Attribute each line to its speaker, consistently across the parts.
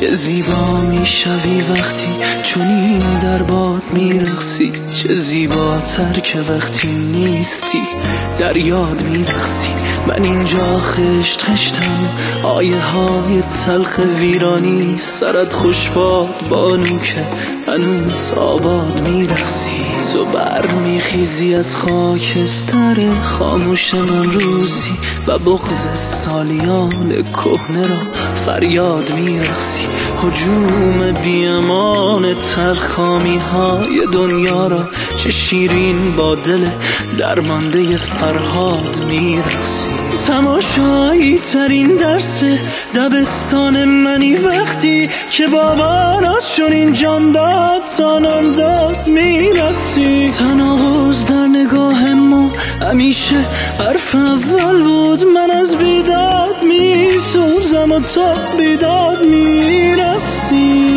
Speaker 1: چه زیبا میشوی وقتی چنین در باد میرقصی، چه زیباتر که وقتی نیستی در یاد میرقصی. من اینجا خشت خشتم، آیه های تلخ ویرانی، سرت خوشباد بانو که هنوز آباد میرقصی. تو برمیخیزی از خاکستر خاموش من روزی و بغض سالیان کهنه را فریاد میرقصی. هجوم بیامان تلخکامی های دنیا را چه شیرین با دل درمانده فرهاد میرقصی. تماشایی ترین درس دبستان منی وقتی که بابانات چنین جان داد تانان داد میرقصی. تناقض در نگاه ما همیشه حرف اول بود، من از بیداد میسوزم و تا بیداد میرقصی.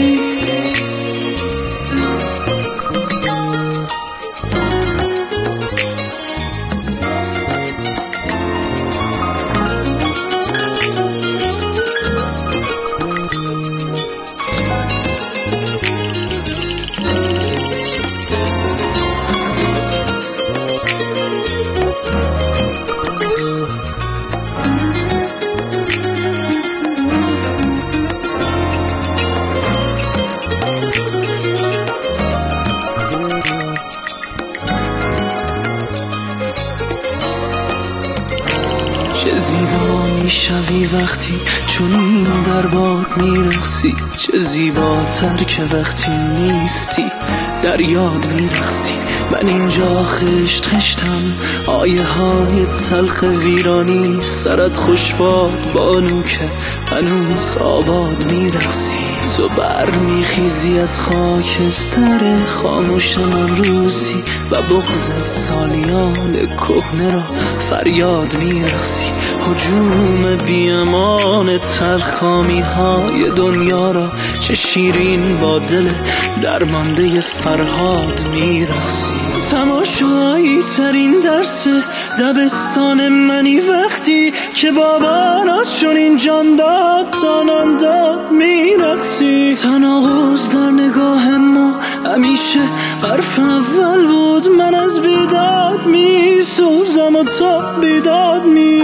Speaker 1: چه زیبا میشوی وقتی چنین در باد میرقصی، چه زیباتر که وقتی نیستی در یاد میرقصی. من اینجا خشت خشتم، آیه های تلخ ویرانی، سرت خوشباد بانو که هنوز آباد میرقصی. تو برمیخیزی از خاکستر خاموش من روزی و بغض سالیان کهنه را فریاد میرقصی. هجوم بیامان تلخکامی های دنیا را چه شیرین با دل درمانده فرهاد میرقصی. تماشایی ترین درس دبستان منی وقتی که بابانات چنین جان داد تانان داد میرقصی. تناقض در نگاه ما همیشه حرف اول بود، من از بیداد میسوزم و تا بیداد